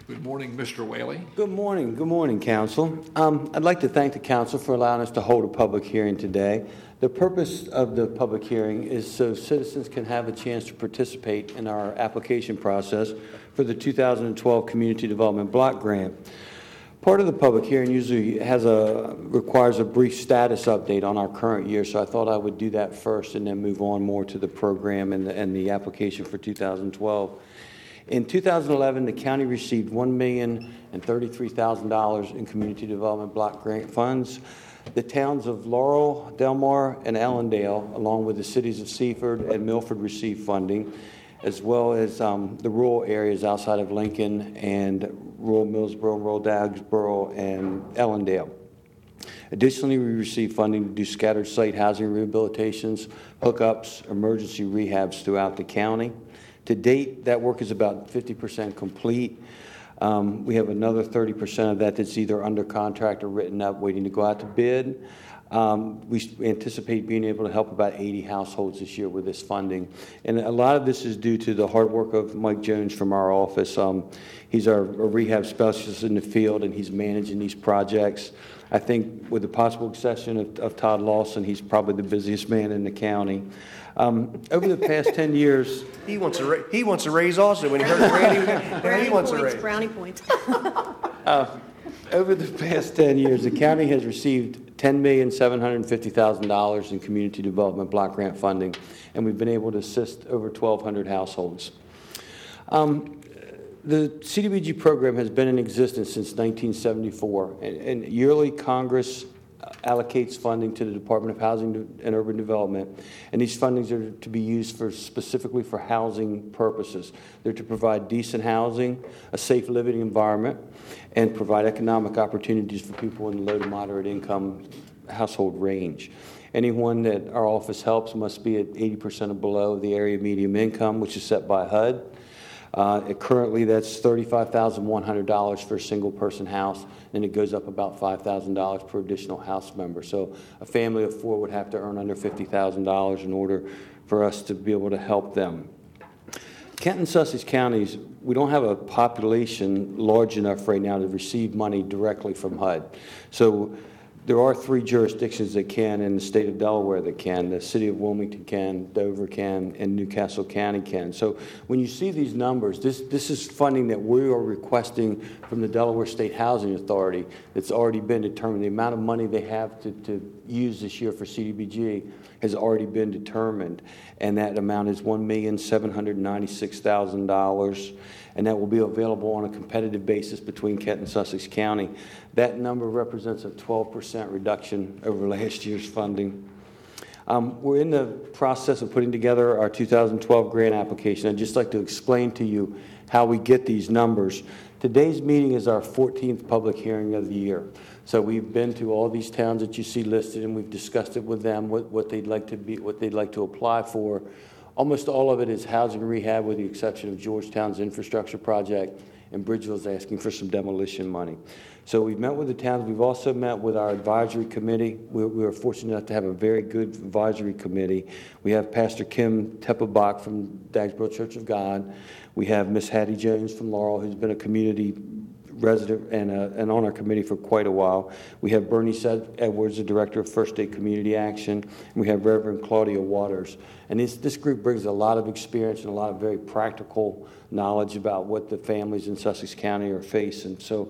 Good morning, Mr. Whaley. Good morning, Council. I'd like to thank the Council for allowing us to hold a public hearing today. The purpose of the public hearing is so citizens can have a chance to participate in our application process for the 2012 Community Development Block Grant. Part of the public hearing usually requires a brief status update on our current year, so I thought I would do that first and then move on more to the program and the application for 2012. In 2011, the county received $1,033,000 in community development block grant funds. The towns of Laurel, Delmar, and Ellendale, along with the cities of Seaford and Milford, received funding, as well as the rural areas outside of Lincoln and rural Millsboro, rural Dagsboro, and Ellendale. Additionally, we received funding to do scattered site housing rehabilitations, hookups, emergency rehabs throughout the county. To date, that work is about 50% complete. We have another 30% of that that's either under contract or written up, waiting to go out to bid. We anticipate being able to help about 80 households this year with this funding. And a lot of this is due to the hard work of Mike Jones from our office. He's our rehab specialist in the field, and he's managing these projects. I think with the possible exception of Todd Lawson, he's probably the busiest man in the county. Over the past 10 years... He wants a raise also. When he heard Randy, he wants a raise. Brownie points. Over the past 10 years, the county has received $10,750,000 in community development block grant funding, and we've been able to assist over 1,200 households. The CDBG program has been in existence since 1974, and yearly Congress allocates funding to the Department of Housing and Urban Development, and these fundings are to be used specifically for housing purposes. They're to provide decent housing, a safe living environment, and provide economic opportunities for people in the low to moderate income household range. Anyone that our office helps must be at 80% or below the area median income, which is set by HUD. Currently, that's $35,100 for a single-person house, and it goes up about $5,000 per additional house member. So a family of four would have to earn under $50,000 in order for us to be able to help them. Kent and Sussex counties, we don't have a population large enough right now to receive money directly from HUD. So there are 3 jurisdictions that can in the state of Delaware that can. The city of Wilmington can, Dover can, and Newcastle County can. So when you see these numbers, this is funding that we are requesting from the Delaware State Housing Authority that's already been determined. The amount of money they have to use this year for CDBG has already been determined, and that amount is $1,796,000. And that will be available on a competitive basis between Kent and Sussex County. That number represents a 12% reduction over last year's funding. We're in the process of putting together our 2012 grant application. I'd just like to explain to you how we get these numbers. Today's meeting is our 14th public hearing of the year. So we've been to all these towns that you see listed, and we've discussed it with them, what they'd like to apply for. Almost all of it is housing rehab, with the exception of Georgetown's infrastructure project, and Bridgeville's asking for some demolition money. So we've met with the towns. We've also met with our advisory committee. We are fortunate enough to have a very good advisory committee. We have Pastor Kim Teppelbach from Dagsboro Church of God. We have Miss Hattie Jones from Laurel, who's been a community resident and on our committee for quite a while. We have Bernie Edwards, the director of First State Community Action. And we have Reverend Claudia Waters. And this group brings a lot of experience and a lot of very practical knowledge about what the families in Sussex County are facing. So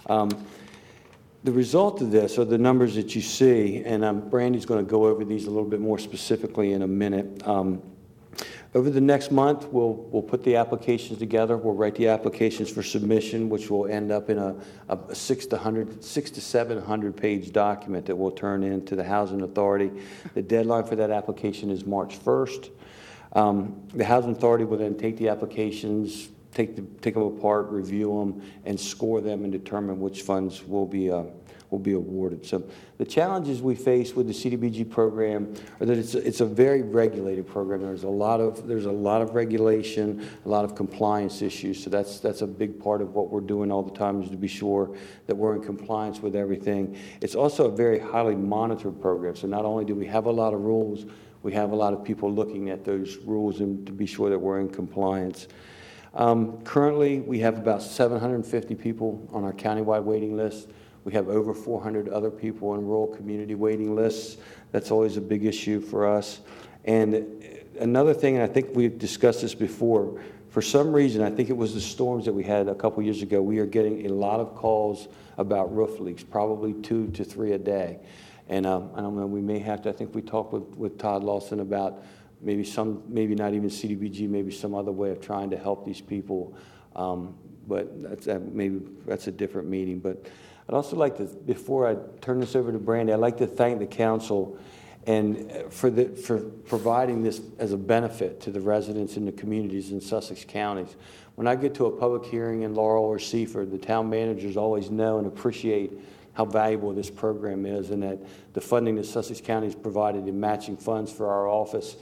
the result of this are the numbers that you see, and Brandy's going to go over these a little bit more specifically in a minute. Over the next month, we'll put the applications together. We'll write the applications for submission, which will end up in a 600 to 700 page document that we'll turn into the Housing Authority. The deadline for that application is March 1st. The Housing Authority will then take the applications, take them apart, review them, and score them and determine which funds will be awarded. So the challenges we face with the CDBG program are that it's a very regulated program. There's a lot of regulation, a lot of compliance issues. So that's a big part of what we're doing all the time, is to be sure that we're in compliance with everything. It's also a very highly monitored program. So not only do we have a lot of rules, we have a lot of people looking at those rules and to be sure that we're in compliance. Currently, we have about 750 people on our countywide waiting list. We have over 400 other people on rural community waiting lists. That's always a big issue for us. And another thing, and I think we've discussed this before, for some reason, I think it was the storms that we had a couple years ago, we are getting a lot of calls about roof leaks, probably 2 to 3 a day. And I don't know, we may have to, I think we talked with Todd Lawson about maybe not even CDBG, maybe some other way of trying to help these people. But maybe that's a different meeting. But I'd also like to, before I turn this over to Brandy, I'd like to thank the council and for providing this as a benefit to the residents in the communities in Sussex counties. When I get to a public hearing in Laurel or Seaford, the town managers always know and appreciate how valuable this program is, and that the funding that Sussex County has provided in matching funds for our office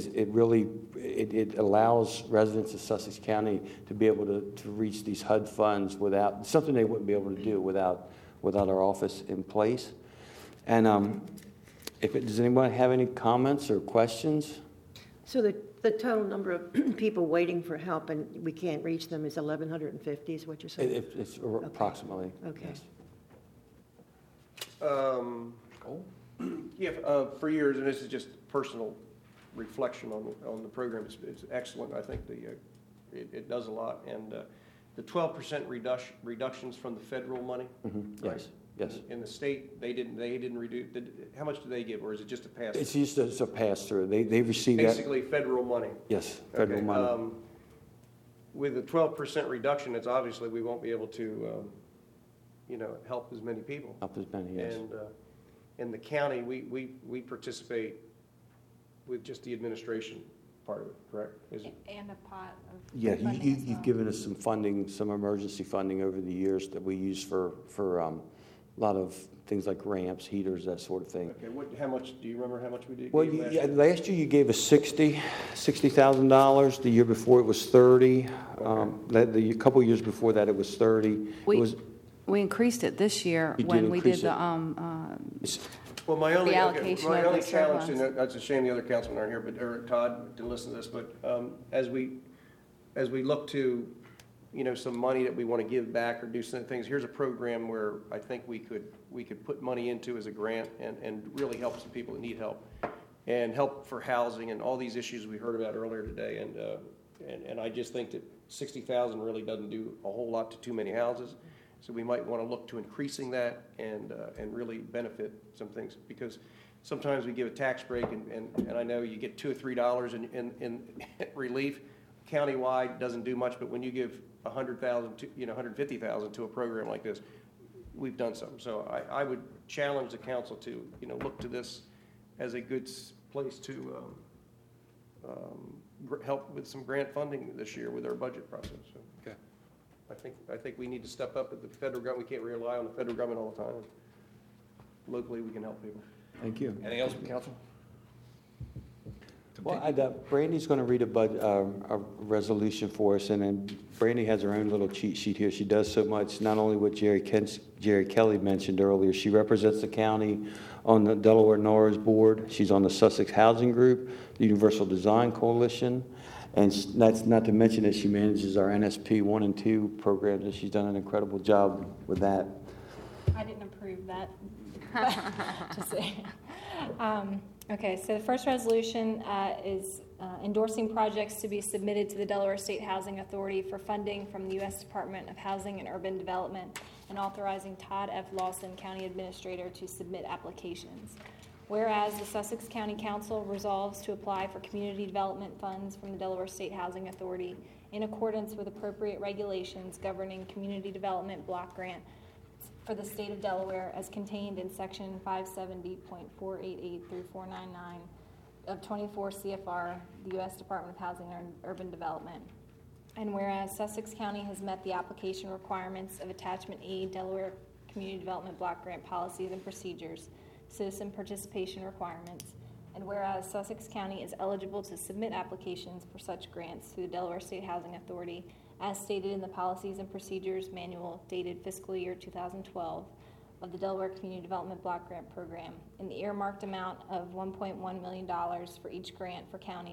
it allows residents of Sussex County to be able to reach these HUD funds without something they wouldn't be able to do without our office in place. And does anyone have any comments or questions? So the total number of people waiting for help and we can't reach them is 1,150 is what you're saying? It's approximately. Okay. Yes. For years, and this is just personal reflection on the program, it's excellent. I think it does a lot. And the 12% reductions from the federal money. Mm-hmm. Right? Yes. In the state, they didn't reduce. How much do they give, or is it just a pass? It's just a pass through. They receive basically federal money. Yes, federal money. With a 12% reduction, it's obviously we won't be able to, help as many people. Help as many, yes. And in the county, we participate with just the administration part of it, correct? And a pot of yeah, funding as well. You've given us some funding, some emergency funding over the years that we use for a lot of things like ramps, heaters, that sort of thing. Okay, how much, do you remember how much we did? Well, last year you gave us $60,000. The year before it was 30. Okay. The couple of years before that it was 30. We increased it this year You did when we did increase well, my only allocation my of only the challenge, surplus. and that's a shame the other councilmen aren't here, but or Todd didn't listen to this, but as we look to, some money that we want to give back or do some things, here's a program where I think we could put money into as a grant and really help some people that need help, and help for housing and all these issues we heard about earlier today, and I just think that $60,000 really doesn't do a whole lot to too many houses. So we might want to look to increasing that and really benefit some things, because sometimes we give a tax break and I know you get $2 or $3 in relief. Countywide doesn't do much, but when you give $100,000 to $150,000 to a program like this, we've done something. So I would challenge the council to look to this as a good place to help with some grant funding this year with our budget process. So. Okay. I think we need to step up at the federal government. We can't rely on the federal government all the time. Locally, we can help people. Thank you. Anything else from council? Well, Brandy's going to read a resolution for us, and then Brandy has her own little cheat sheet here. She does so much, not only what Jerry Kelly mentioned earlier. She represents the county on the Delaware NARS board. She's on the Sussex Housing Group, the Universal Design Coalition, and that's not to mention that she manages our NSP 1 and 2 programs, and she's done an incredible job with that. I didn't approve that. Just saying. Okay, so the first resolution is endorsing projects to be submitted to the Delaware State Housing Authority for funding from the U.S. Department of Housing and Urban Development, and authorizing Todd F. Lawson, County Administrator, to submit applications. Whereas the Sussex County Council resolves to apply for community development funds from the Delaware State Housing Authority in accordance with appropriate regulations governing community development block grant for the state of Delaware as contained in section 570.488 through 499 of 24 CFR, the U.S. Department of Housing and Urban Development. And whereas Sussex County has met the application requirements of Attachment E, Delaware Community Development Block Grant Policies and Procedures, citizen participation requirements, and whereas Sussex County is eligible to submit applications for such grants to the Delaware State Housing Authority as stated in the Policies and Procedures Manual dated fiscal year 2012 of the Delaware Community Development Block Grant Program in the earmarked amount of $1.1 million for each grant for counties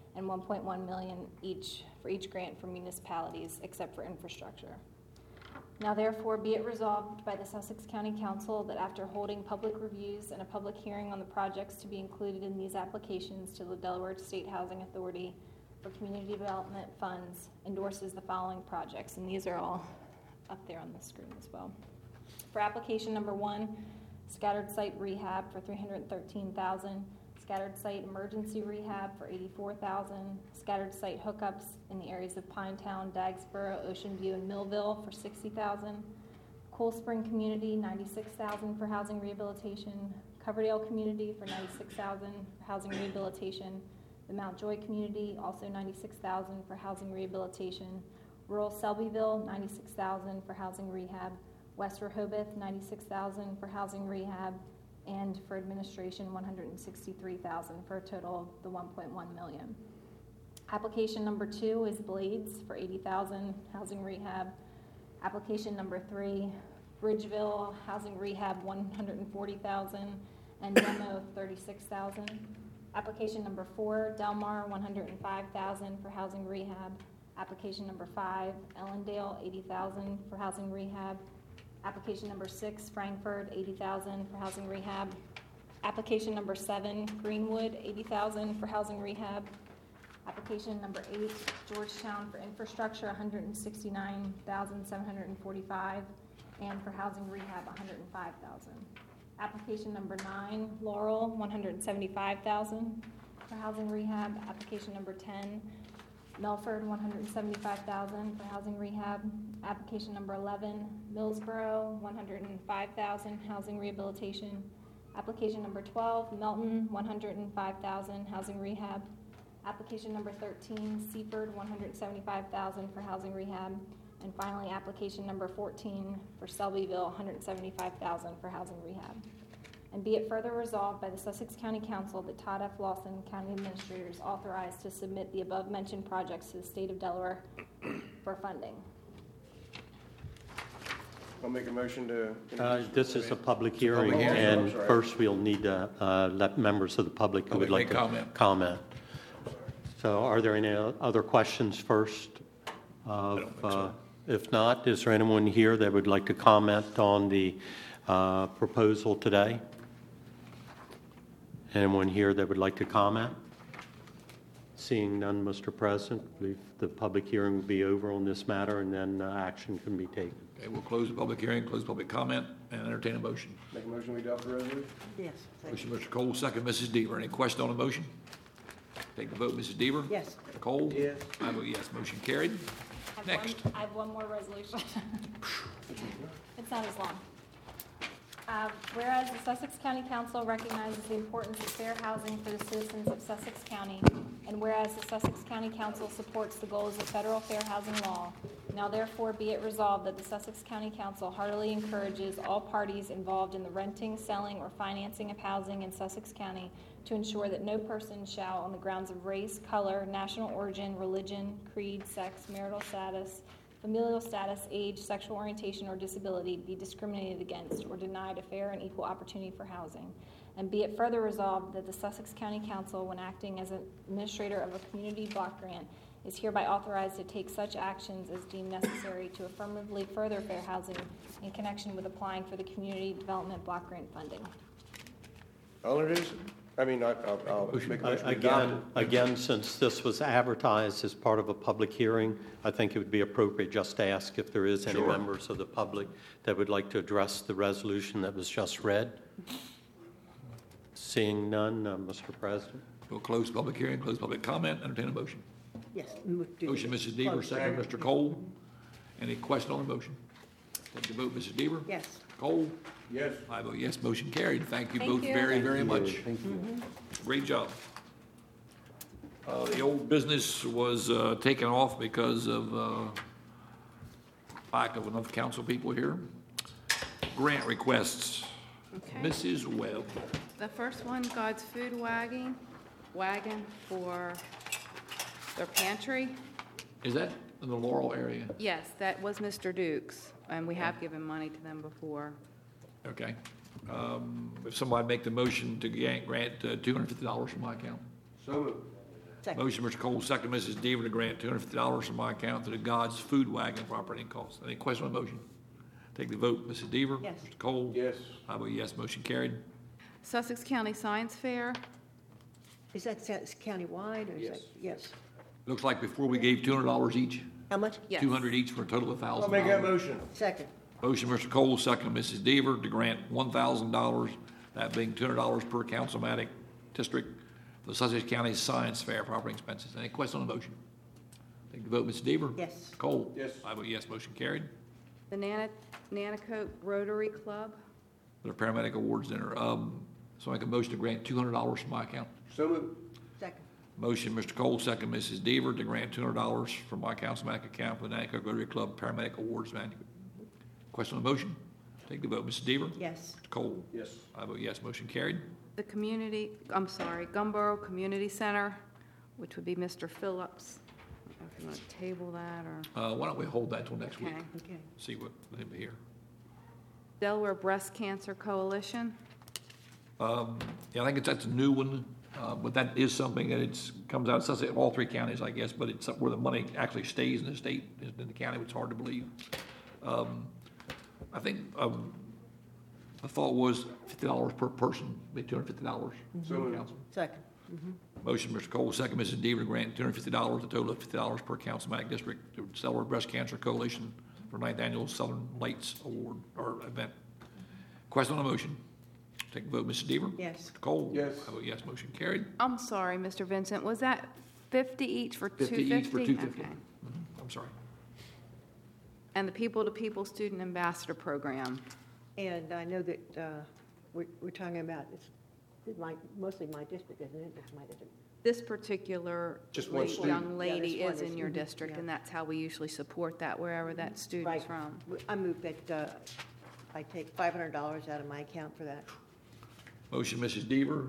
and $1.1 million each for each grant for municipalities except for infrastructure. Now therefore be it resolved by the Sussex County Council that after holding public reviews and a public hearing on the projects to be included in these applications to the Delaware State Housing Authority for Community Development Funds, endorses the following projects, and these are all up there on the screen as well. For application number 1, scattered site rehab for $313,000, scattered site emergency rehab for $84,000, scattered site hookups in the areas of Pinetown, Dagsboro, Ocean View, and Millville for $60,000, Cool Spring Community $96,000 for housing rehabilitation, Coverdale Community for $96,000 for housing rehabilitation, the Mount Joy Community also $96,000 for housing rehabilitation, Rural Selbyville $96,000 for housing rehab, West Rehoboth $96,000 for housing rehab, and for administration $163,000 for a total of the $1.1 million. Application number 2 is Blades for $80,000 housing rehab. Application number 3, Bridgeville housing rehab $140,000 and demo $36,000. Application number 4, Delmar $105,000 for housing rehab. Application number 5, Ellendale $80,000 for housing rehab. Application number 6, Frankfurt, $80,000 for housing rehab. Application number 7, Greenwood, $80,000 for housing rehab. Application number 8, Georgetown for infrastructure, $169,745, and for housing rehab, $105,000. Application number 9, Laurel, $175,000 for housing rehab. Application number 10, Melford, $175,000 for housing rehab. Application number 11, Millsboro, $105,000 housing rehabilitation. Application number 12, Melton, $105,000 housing rehab. Application number 13, Seaford, $175,000 for housing rehab. And finally, application number 14 for Selbyville, $175,000 for housing rehab. And be it further resolved by the Sussex County Council that Todd F. Lawson, County Administrator, is authorized to submit the above-mentioned projects to the State of Delaware for funding. I'll make a motion to. This is a public hearing, hearing. and I'm sorry. first we'll need to let members of the public who would like to comment. So are there any other questions first? I don't think so. If not, is there anyone here that would like to comment on the proposal today? Anyone here that would like to comment? Seeing none, Mr. President, I believe the public hearing will be over on this matter, and then action can be taken. Okay, we'll close the public hearing, close public comment, and entertain a motion. Make a motion, we adopt the resolution? Yes. Motion, Mr. Cole, second, Mrs. Deaver. Any question on the motion? Take the vote, Mrs. Deaver? Yes. Mr. Cole? Yes. I vote yes, motion carried. Next. I have one more resolution. It's not as long. Whereas the Sussex County Council recognizes the importance of fair housing for the citizens of Sussex County, and whereas the Sussex County Council supports the goals of federal fair housing law, now therefore be it resolved that the Sussex County Council heartily encourages all parties involved in the renting, selling, or financing of housing in Sussex County to ensure that no person shall, on the grounds of race, color, national origin, religion, creed, sex, marital status, familial status, age, sexual orientation, or disability be discriminated against or denied a fair and equal opportunity for housing. And be it further resolved that the Sussex County Council, when acting as an administrator of a community block grant, is hereby authorized to take such actions as deemed necessary to affirmatively further fair housing in connection with applying for the Community Development Block Grant funding. I'll introduce it. I'll make a motion to adopt it. Again, since this was advertised as part of a public hearing, I think it would be appropriate just to ask if there is any Sure. members of the public that would like to address the resolution that was just read. Seeing none, Mr. President. We'll close public hearing, close public comment, entertain a motion. Yes. Motion, Mrs. Deaver, second, Mr. Cole. Any question on the motion? Take the vote, Mrs. Deaver? Yes. Cole? Yes. I vote yes, motion carried. Thank you Thank both you. very, very much. Thank you. Great job. The old business was taken off because of lack of enough council people here. Grant requests. Okay. Mrs. Webb. The first one, God's Food Wagon for their pantry. Is that in the Laurel area? Yes, that was Mr. Duke's, and we have given money to them before. Okay. If somebody make the motion to grant $250 from my account. So moved. Second. Motion, Mr. Cole, second, Mrs. Deaver, to grant $250 from my account to the God's Food Wagon for operating costs. Any question on the motion? Take the vote. Mrs. Deaver? Yes. Mr. Cole? Yes. I vote yes, motion carried. Sussex County Science Fair, Is that countywide or is Yes. that? Yes. Looks like before we gave $200 each, How much? yes. 200 each for a total of $1,000. I'll make that motion. Second. Motion, Mr. Cole, second, Mrs. Deaver, to grant $1,000, that being $200 per councilmatic district, for the Sussex County Science Fair for operating expenses. Any question on the motion? Take the vote, Mrs. Deaver? Yes. Cole? Yes. I vote yes, motion carried. The Nanacoke Rotary Club, Their paramedic awards dinner. So I make a motion to grant $200 from my account. So moved. Second. Motion, Mr. Cole, second, Mrs. Deaver, to grant $200 from my councilmatic account for the Nanacoke Rotary Club Paramedic Awards Manual. Question on the motion? Take the vote, Mrs. Deaver? Yes. Mr. Cole? Yes. I vote yes, motion carried. the Gumboro Community Center, which would be Mr. Phillips. I don't know if you want to table that or, Why don't we hold that till next week? okay. Okay. See what, let him hear. Delaware Breast Cancer Coalition, Yeah, I think that's a new one, but that is something that comes out, it says it all three counties, I guess, but it's where the money actually stays in the state, in the county, it's hard to believe. I think, the thought was $50 per person, be $250 So per moved. council. Second. Motion, Mr. Cole, second, Mrs. Deaver, to grant $250, a total of $50 per councilmatic district to Delaware Breast Cancer Coalition for 9th Annual Southern Lights Award, or event. Question on the motion? Take the vote, Mrs. Deaver? Yes. Mr. Cole? Yes. I vote yes, motion carried. I'm sorry, Mr. Vincent, was that 50 each for 50 250? each for 250. Okay. I'm sorry. And the People to People Student Ambassador Program. And I know that we're talking about, it's mostly my district, isn't it? It's my district. This particular Just one student. young lady Yeah, this is one in your mhm, district, yeah. and that's how we usually support that, wherever that student's Right. from. I move that I take $500 out of my account for that. Motion, Mrs. Deaver.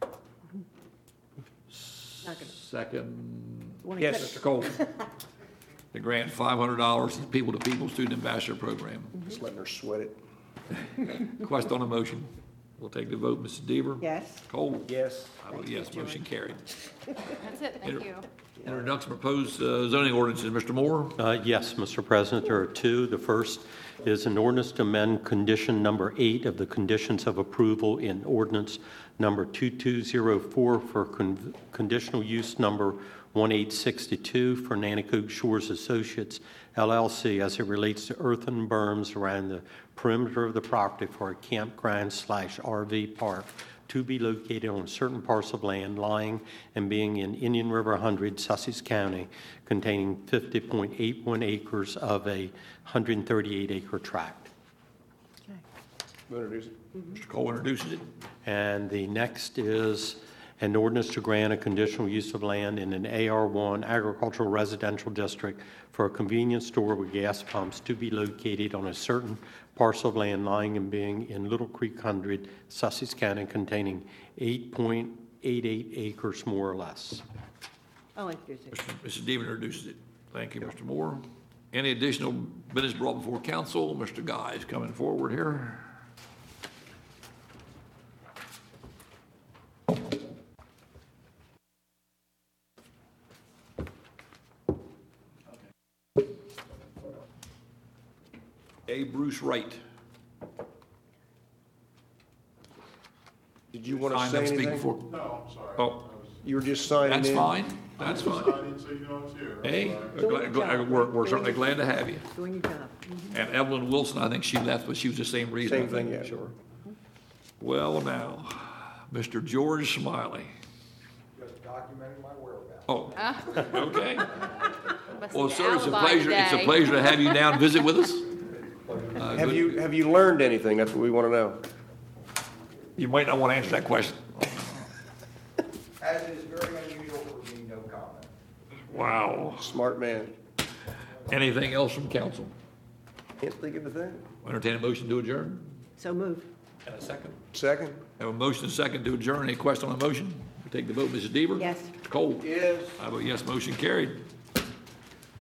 Not gonna- Second, Wanna Yes. cut- Mr. Cole. To grant $500 to the People to People Student Ambassador Program. Just letting her sweat it. Question on the motion? We'll take the vote, Mrs. Deaver. Yes. Cole? Yes. I vote yes, motion carried. That's it, thank you. Introduction of proposed zoning ordinances, Mr. Moore. Yes, Mr. President, there are two. The first is an ordinance to amend condition number 8 of the conditions of approval in ordinance number 2204 for conditional use number 1862 for Nanacoke Shores Associates LLC as it relates to earthen berms around the perimeter of the property for a campground/RV park to be located on a certain parcel of land lying and being in Indian River 100, Sussex County, containing 50.81 acres of a 138-acre tract. We'll introduce it. Mr. Cole introduces it. And the next is an ordinance to grant a conditional use of land in an AR1 agricultural residential district for a convenience store with gas pumps to be located on a certain parcel of land lying and being in Little Creek 100, Sussex County, containing 8.88 acres more or less. I'll introduce it. Mrs. Deaver introduces it. Thank you, Mr. Moore. Any additional business brought before council? Mr. Guy is coming forward here. A. Bruce Wright. Did you want to Signed say up, speak anything? before. No, I'm sorry. Oh, You were just signing in? that's fine. That's I fine. didn't say you know I was here. I'm Hey, sorry. we're certainly glad to have you. Doing your job. And Evelyn Wilson, I think she left, but she was the same reason. I Same thing, think. yeah. Sure. Well, now, Mr. George Smiley. Just documenting my whereabouts. Oh, okay. Must Well, be sir, it's a alibi pleasure, it's a day. pleasure to have you down, visit with us. Have you learned anything? That's what we want to know. You might not want to answer that question. As it is very unusual for me, no comment. Wow. Smart man. Anything else from council? Can't think of a thing. Entertain a motion to adjourn? So moved. And a second. Second? Have a motion and a second to adjourn. Any question on the motion? We take the vote, Mrs. Deaver? Yes. Mr. Cole? Yes. I vote yes, motion carried.